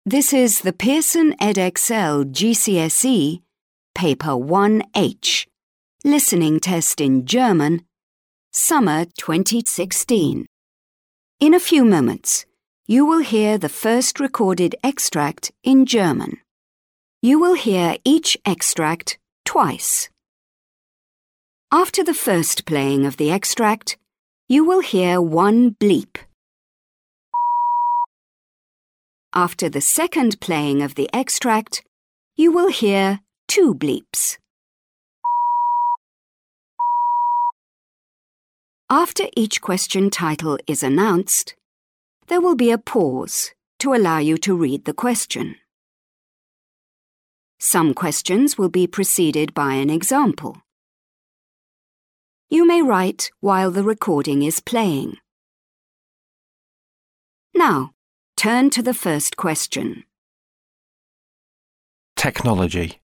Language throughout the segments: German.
This is the Pearson Edexcel GCSE, Paper 1H, Listening Test in German, Summer 2016. In a few moments, you will hear the first recorded extract in German. You will hear each extract twice. After the first playing of the extract, you will hear one bleep. After the second playing of the extract, you will hear two bleeps. After each question title is announced, there will be a pause to allow you to read the question. Some questions will be preceded by an example. You may write while the recording is playing. Now, turn to the first question. Technology.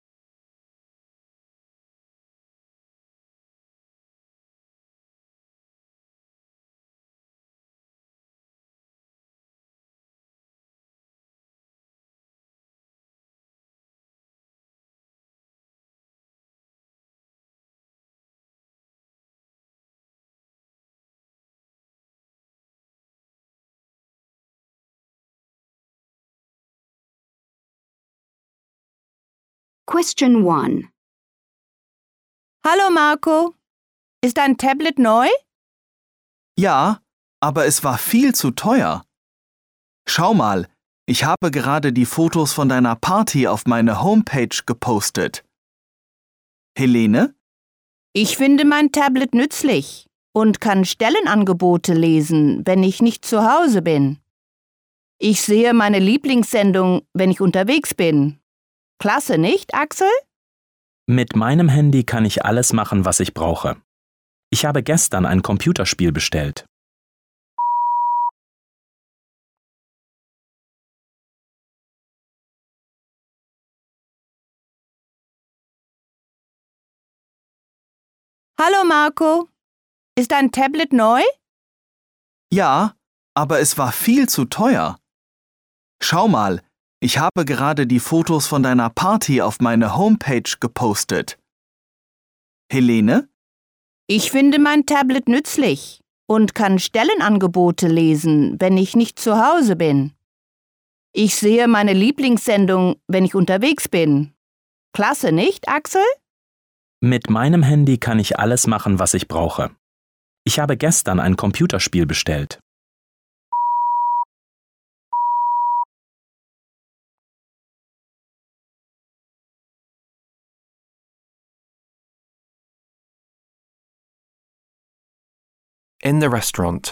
Question 1. Hallo Marco, ist dein Tablet neu? Ja, aber es war viel zu teuer. Schau mal, ich habe gerade die Fotos von deiner Party auf meine Homepage gepostet. Helene? Ich finde mein Tablet nützlich und kann Stellenangebote lesen, wenn ich nicht zu Hause bin. Ich sehe meine Lieblingssendung, wenn ich unterwegs bin. Klasse, nicht, Axel? Mit meinem Handy kann ich alles machen, was ich brauche. Ich habe gestern ein Computerspiel bestellt. Hallo Marco, ist dein Tablet neu? Ja, aber es war viel zu teuer. Schau mal, ich habe gerade die Fotos von deiner Party auf meine Homepage gepostet. Helene? Ich finde mein Tablet nützlich und kann Stellenangebote lesen, wenn ich nicht zu Hause bin. Ich sehe meine Lieblingssendung, wenn ich unterwegs bin. Klasse, nicht, Axel? Mit meinem Handy kann ich alles machen, was ich brauche. Ich habe gestern ein Computerspiel bestellt. In the restaurant.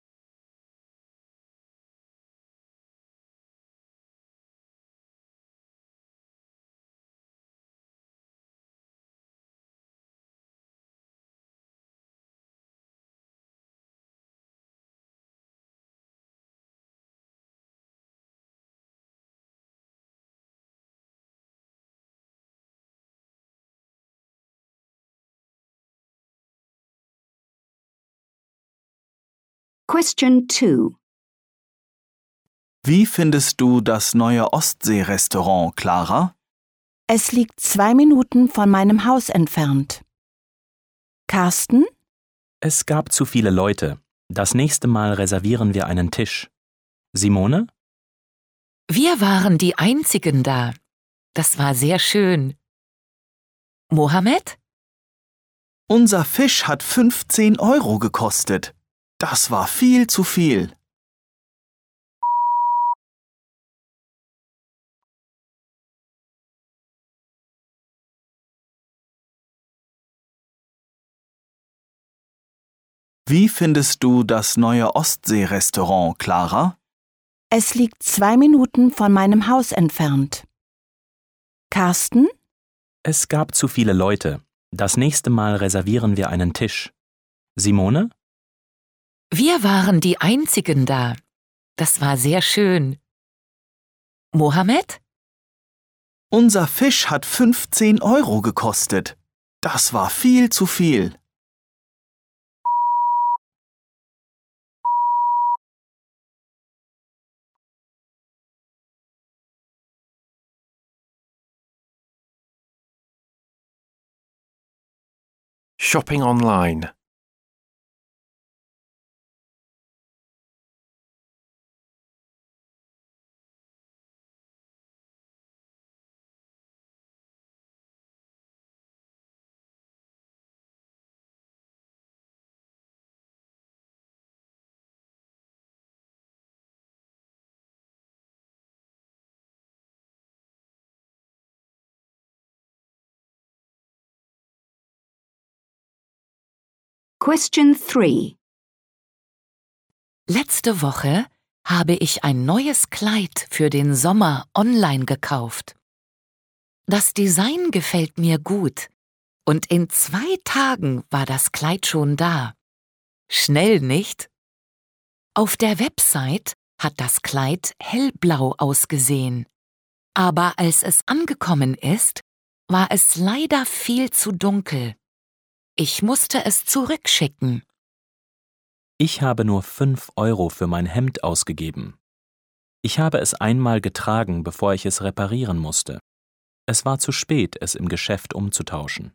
Question 2. Wie findest du das neue Ostsee-Restaurant, Clara? Es liegt 2 Minuten von meinem Haus entfernt. Carsten? Es gab zu viele Leute. Das nächste Mal reservieren wir einen Tisch. Simone? Wir waren die Einzigen da. Das war sehr schön. Mohammed? Unser Fisch hat 15 € gekostet. Das war viel zu viel. Wie findest du das neue Ostsee-Restaurant, Clara? Es liegt 2 Minuten von meinem Haus entfernt. Carsten? Es gab zu viele Leute. Das nächste Mal reservieren wir einen Tisch. Simone? Wir waren die Einzigen da. Das war sehr schön. Mohammed? Unser Fisch hat 15 € gekostet. Das war viel zu viel. Shopping online. Question 3. Letzte Woche habe ich ein neues Kleid für den Sommer online gekauft. Das Design gefällt mir gut und in 2 Tagen war das Kleid schon da. Schnell, nicht? Auf der Website hat das Kleid hellblau ausgesehen. Aber als es angekommen ist, war es leider viel zu dunkel. Ich musste es zurückschicken. Ich habe nur 5 Euro für mein Hemd ausgegeben. Ich habe es einmal getragen, bevor ich es reparieren musste. Es war zu spät, es im Geschäft umzutauschen.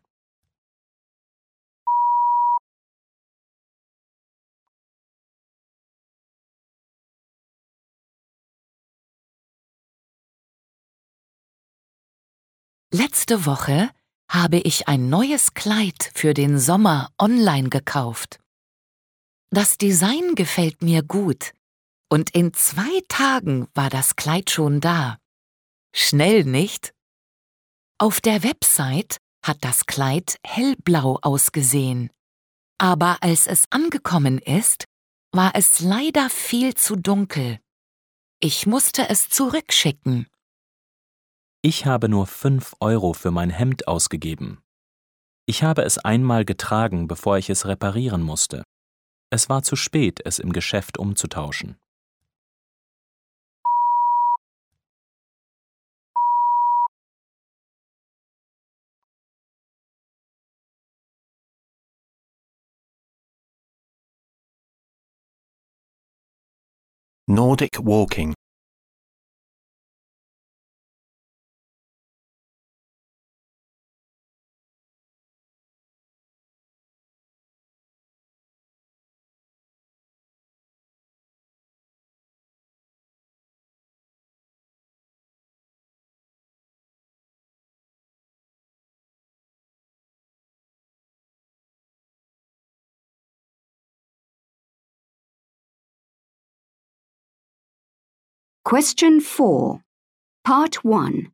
Letzte Woche habe ich ein neues Kleid für den Sommer online gekauft. Das Design gefällt mir gut und in 2 Tagen war das Kleid schon da. Schnell, nicht? Auf der Website hat das Kleid hellblau ausgesehen. Aber als es angekommen ist, war es leider viel zu dunkel. Ich musste es zurückschicken. Ich habe nur 5 Euro für mein Hemd ausgegeben. Ich habe es einmal getragen, bevor ich es reparieren musste. Es war zu spät, es im Geschäft umzutauschen. Nordic walking. Question 4. Part 1.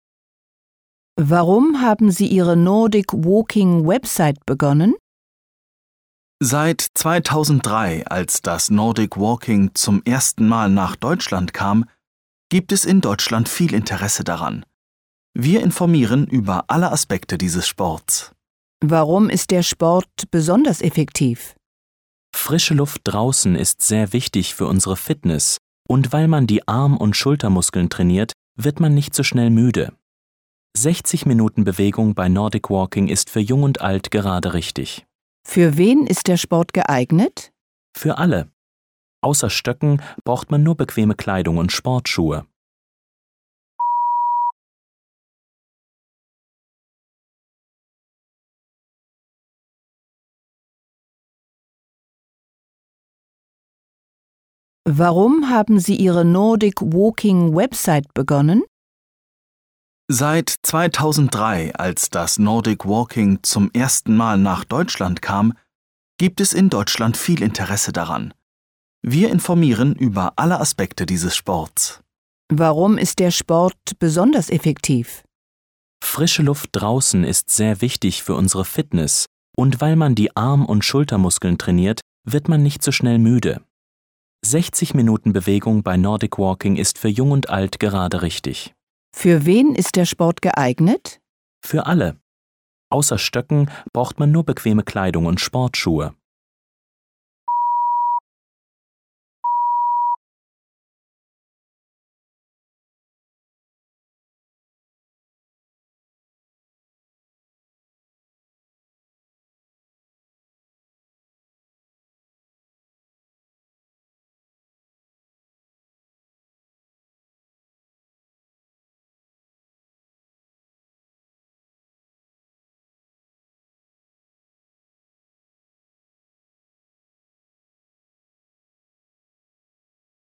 Warum haben Sie Ihre Nordic Walking Website begonnen? Seit 2003, als das Nordic Walking zum ersten Mal nach Deutschland kam, gibt es in Deutschland viel Interesse daran. Wir informieren über alle Aspekte dieses Sports. Warum ist der Sport besonders effektiv? Frische Luft draußen ist sehr wichtig für unsere Fitness und weil man die Arm- und Schultermuskeln trainiert, wird man nicht so schnell müde. 60 Minuten Bewegung bei Nordic Walking ist für Jung und Alt gerade richtig. Für wen ist der Sport geeignet? Für alle. Außer Stöcken braucht man nur bequeme Kleidung und Sportschuhe. Warum haben Sie Ihre Nordic Walking Website begonnen? Seit 2003, als das Nordic Walking zum ersten Mal nach Deutschland kam, gibt es in Deutschland viel Interesse daran. Wir informieren über alle Aspekte dieses Sports. Warum ist der Sport besonders effektiv? Frische Luft draußen ist sehr wichtig für unsere Fitness und weil man die Arm- und Schultermuskeln trainiert, wird man nicht so schnell müde. 60 Minuten Bewegung bei Nordic Walking ist für Jung und Alt gerade richtig. Für wen ist der Sport geeignet? Für alle. Außer Stöcken braucht man nur bequeme Kleidung und Sportschuhe.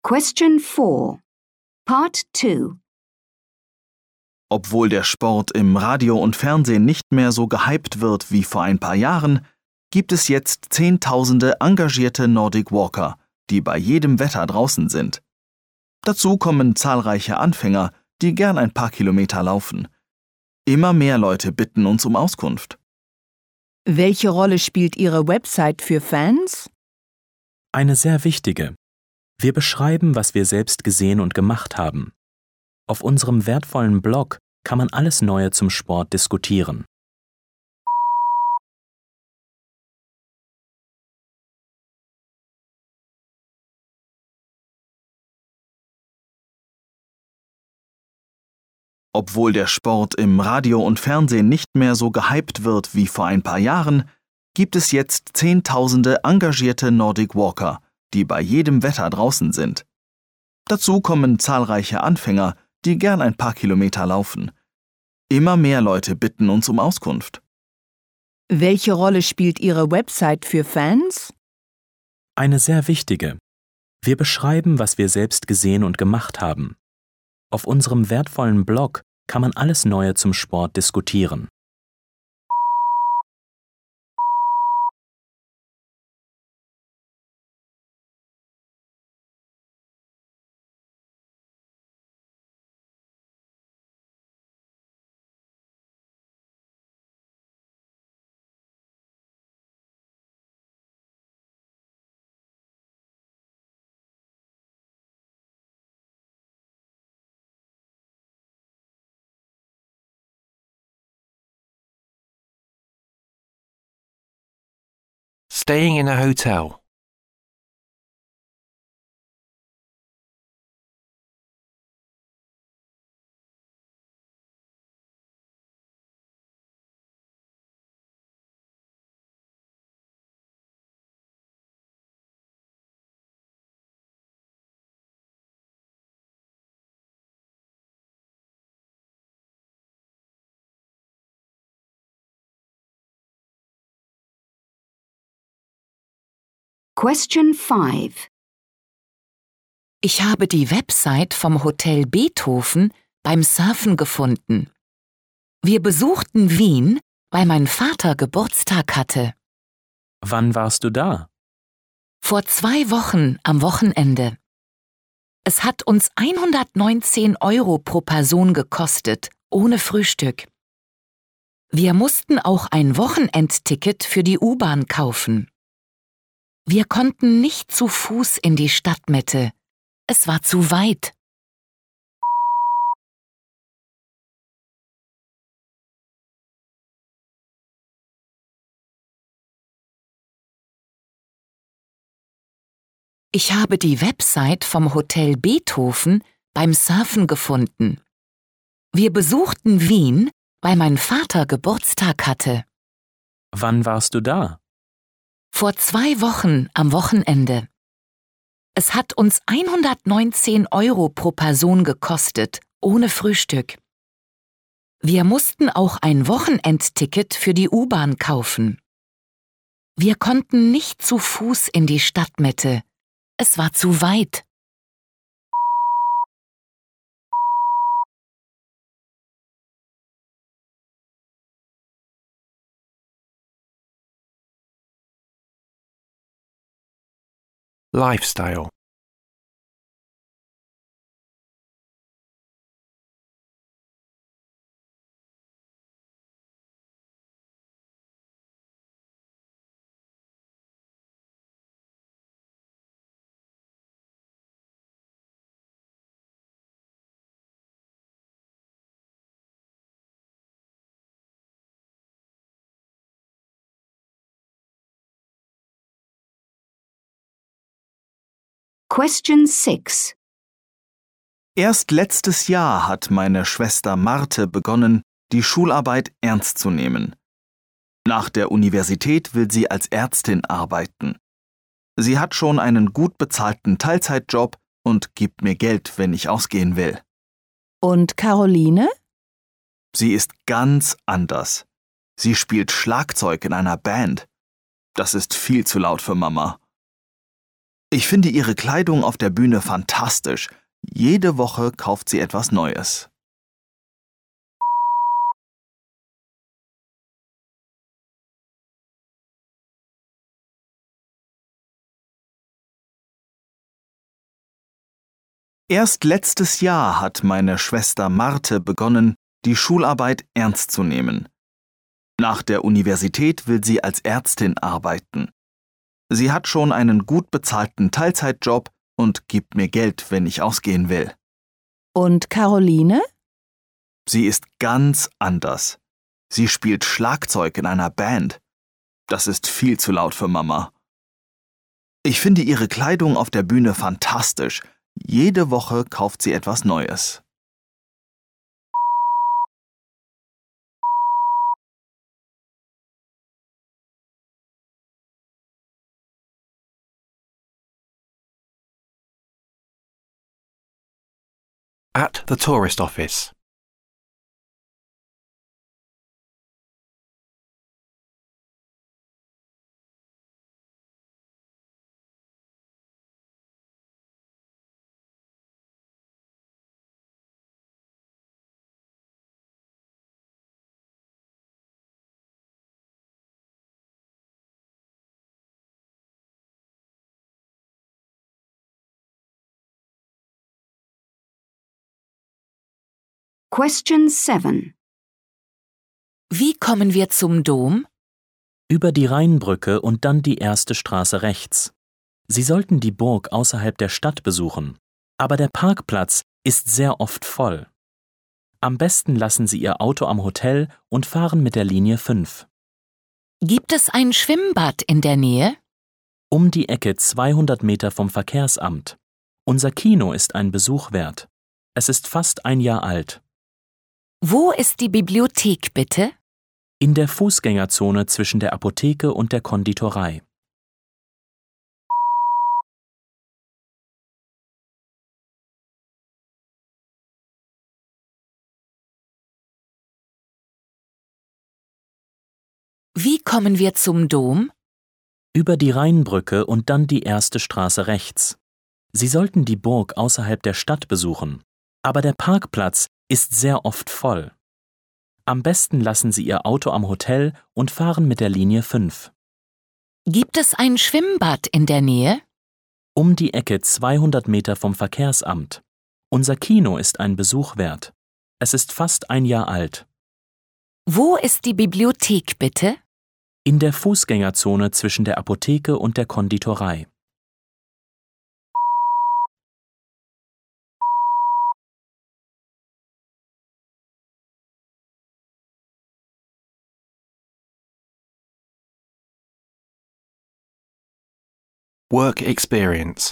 Question 4. Part 2. Obwohl der Sport im Radio und Fernsehen nicht mehr so gehypt wird wie vor ein paar Jahren, gibt es jetzt Zehntausende engagierte Nordic Walker, die bei jedem Wetter draußen sind. Dazu kommen zahlreiche Anfänger, die gern ein paar Kilometer laufen. Immer mehr Leute bitten uns um Auskunft. Welche Rolle spielt Ihre Website für Fans? Eine sehr wichtige. Wir beschreiben, was wir selbst gesehen und gemacht haben. Auf unserem wertvollen Blog kann man alles Neue zum Sport diskutieren. Obwohl der Sport im Radio und Fernsehen nicht mehr so gehypt wird wie vor ein paar Jahren, gibt es jetzt Zehntausende engagierte Nordic Walker, die bei jedem Wetter draußen sind. Dazu kommen zahlreiche Anfänger, die gern ein paar Kilometer laufen. Immer mehr Leute bitten uns um Auskunft. Welche Rolle spielt Ihre Website für Fans? Eine sehr wichtige. Wir beschreiben, was wir selbst gesehen und gemacht haben. Auf unserem wertvollen Blog kann man alles Neue zum Sport diskutieren. Staying in a hotel. Question 5. Ich habe die Website vom Hotel Beethoven beim Surfen gefunden. Wir besuchten Wien, weil mein Vater Geburtstag hatte. Wann warst du da? Vor 2 Wochen am Wochenende. Es hat uns 119 € pro Person gekostet, ohne Frühstück. Wir mussten auch ein Wochenendticket für die U-Bahn kaufen. Wir konnten nicht zu Fuß in die Stadtmitte. Es war zu weit. Ich habe die Website vom Hotel Beethoven beim Surfen gefunden. Wir besuchten Wien, weil mein Vater Geburtstag hatte. Wann warst du da? Vor 2 Wochen am Wochenende. Es hat uns 119 € pro Person gekostet, ohne Frühstück. Wir mussten auch ein Wochenendticket für die U-Bahn kaufen. Wir konnten nicht zu Fuß in die Stadtmitte. Es war zu weit. Lifestyle. Question 6. Erst letztes Jahr hat meine Schwester Marte begonnen, die Schularbeit ernst zu nehmen. Nach der Universität will sie als Ärztin arbeiten. Sie hat schon einen gut bezahlten Teilzeitjob und gibt mir Geld, wenn ich ausgehen will. Und Caroline? Sie ist ganz anders. Sie spielt Schlagzeug in einer Band. Das ist viel zu laut für Mama. Ich finde ihre Kleidung auf der Bühne fantastisch. Jede Woche kauft sie etwas Neues. Erst letztes Jahr hat meine Schwester Marte begonnen, die Schularbeit ernst zu nehmen. Nach der Universität will sie als Ärztin arbeiten. Sie hat schon einen gut bezahlten Teilzeitjob und gibt mir Geld, wenn ich ausgehen will. Und Caroline? Sie ist ganz anders. Sie spielt Schlagzeug in einer Band. Das ist viel zu laut für Mama. Ich finde ihre Kleidung auf der Bühne fantastisch. Jede Woche kauft sie etwas Neues. At the tourist office. Question 7. Wie kommen wir zum Dom? Über die Rheinbrücke und dann die erste Straße rechts. Sie sollten die Burg außerhalb der Stadt besuchen, aber der Parkplatz ist sehr oft voll. Am besten lassen Sie Ihr Auto am Hotel und fahren mit der Linie 5. Gibt es ein Schwimmbad in der Nähe? Um die Ecke 200 Meter vom Verkehrsamt. Unser Kino ist ein Besuch wert. Es ist fast ein Jahr alt. Wo ist die Bibliothek, bitte? In der Fußgängerzone zwischen der Apotheke und der Konditorei. Wie kommen wir zum Dom? Über die Rheinbrücke und dann die erste Straße rechts. Sie sollten die Burg außerhalb der Stadt besuchen, aber der Parkplatz ist sehr oft voll. Am besten lassen Sie Ihr Auto am Hotel und fahren mit der Linie 5. Gibt es ein Schwimmbad in der Nähe? Um die Ecke 200 Meter vom Verkehrsamt. Unser Kino ist ein Besuch wert. Es ist fast ein Jahr alt. Wo ist die Bibliothek, bitte? In der Fußgängerzone zwischen der Apotheke und der Konditorei. Work experience.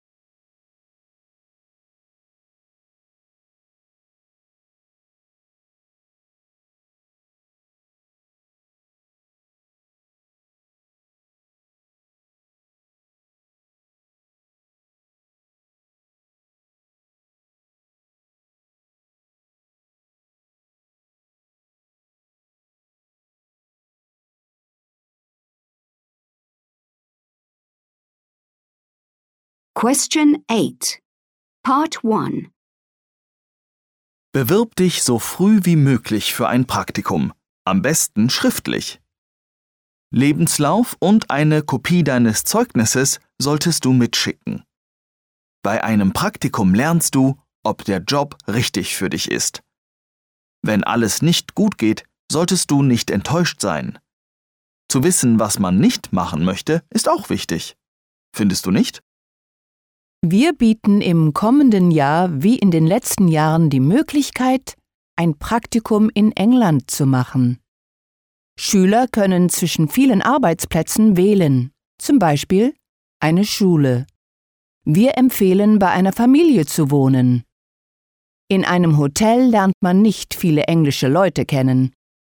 Question 8. Part 1. Bewirb dich so früh wie möglich für ein Praktikum, am besten schriftlich. Lebenslauf und eine Kopie deines Zeugnisses solltest du mitschicken. Bei einem Praktikum lernst du, ob der Job richtig für dich ist. Wenn alles nicht gut geht, solltest du nicht enttäuscht sein. Zu wissen, was man nicht machen möchte, ist auch wichtig. Findest du nicht? Wir bieten im kommenden Jahr wie in den letzten Jahren die Möglichkeit, ein Praktikum in England zu machen. Schüler können zwischen vielen Arbeitsplätzen wählen, zum Beispiel eine Schule. Wir empfehlen, bei einer Familie zu wohnen. In einem Hotel lernt man nicht viele englische Leute kennen.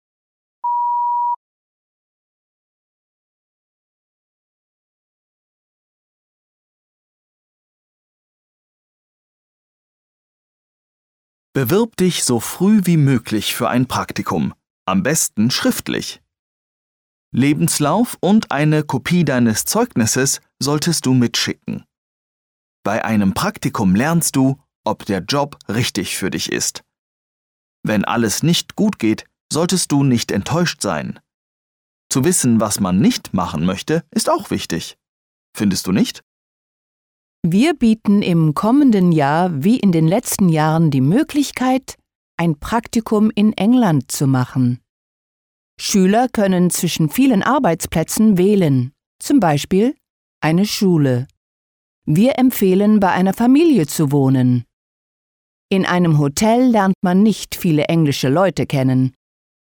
Bewirb dich so früh wie möglich für ein Praktikum, am besten schriftlich. Lebenslauf und eine Kopie deines Zeugnisses solltest du mitschicken. Bei einem Praktikum lernst du, ob der Job richtig für dich ist. Wenn alles nicht gut geht, solltest du nicht enttäuscht sein. Zu wissen, was man nicht machen möchte, ist auch wichtig. Findest du nicht? Wir bieten im kommenden Jahr wie in den letzten Jahren die Möglichkeit, ein Praktikum in England zu machen. Schüler können zwischen vielen Arbeitsplätzen wählen, zum Beispiel eine Schule. Wir empfehlen, bei einer Familie zu wohnen. In einem Hotel lernt man nicht viele englische Leute kennen.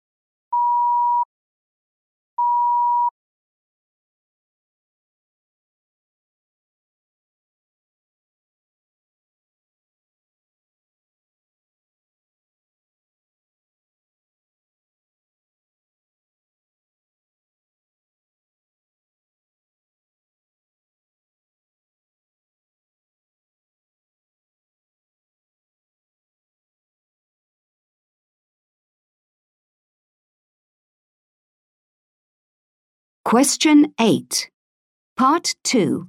Question 8. Part 2.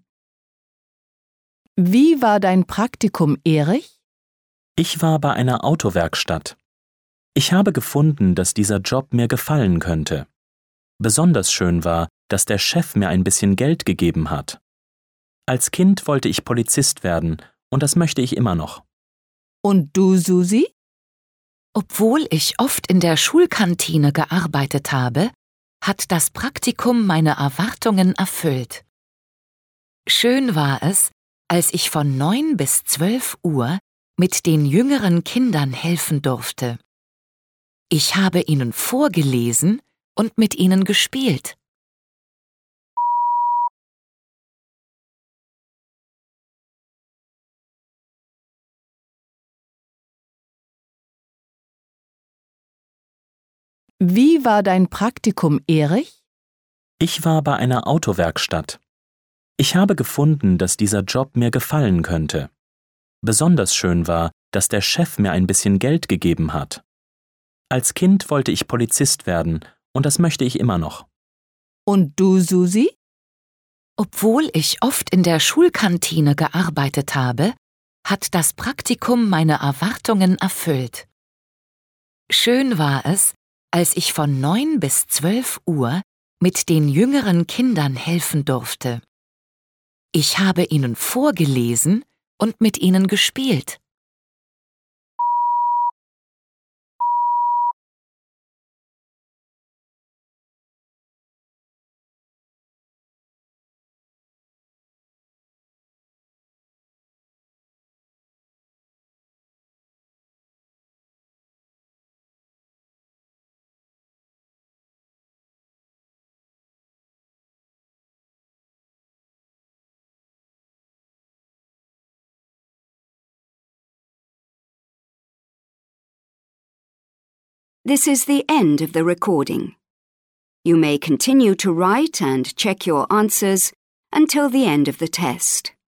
Wie war dein Praktikum, Erich? Ich war bei einer Autowerkstatt. Ich habe gefunden, dass dieser Job mir gefallen könnte. Besonders schön war, dass der Chef mir ein bisschen Geld gegeben hat. Als Kind wollte ich Polizist werden und das möchte ich immer noch. Und du, Susi? Obwohl ich oft in der Schulkantine gearbeitet habe, hat das Praktikum meine Erwartungen erfüllt. Schön war es, als ich von 9 bis 12 Uhr mit den jüngeren Kindern helfen durfte. Ich habe ihnen vorgelesen und mit ihnen gespielt. Wie war dein Praktikum, Erich? Ich war bei einer Autowerkstatt. Ich habe gefunden, dass dieser Job mir gefallen könnte. Besonders schön war, dass der Chef mir ein bisschen Geld gegeben hat. Als Kind wollte ich Polizist werden und das möchte ich immer noch. Und du, Susi? Obwohl ich oft in der Schulkantine gearbeitet habe, hat das Praktikum meine Erwartungen erfüllt. Schön war es, als ich von 9 bis 12 Uhr mit den jüngeren Kindern helfen durfte. Ich habe ihnen vorgelesen und mit ihnen gespielt. This is the end of the recording. You may continue to write and check your answers until the end of the test.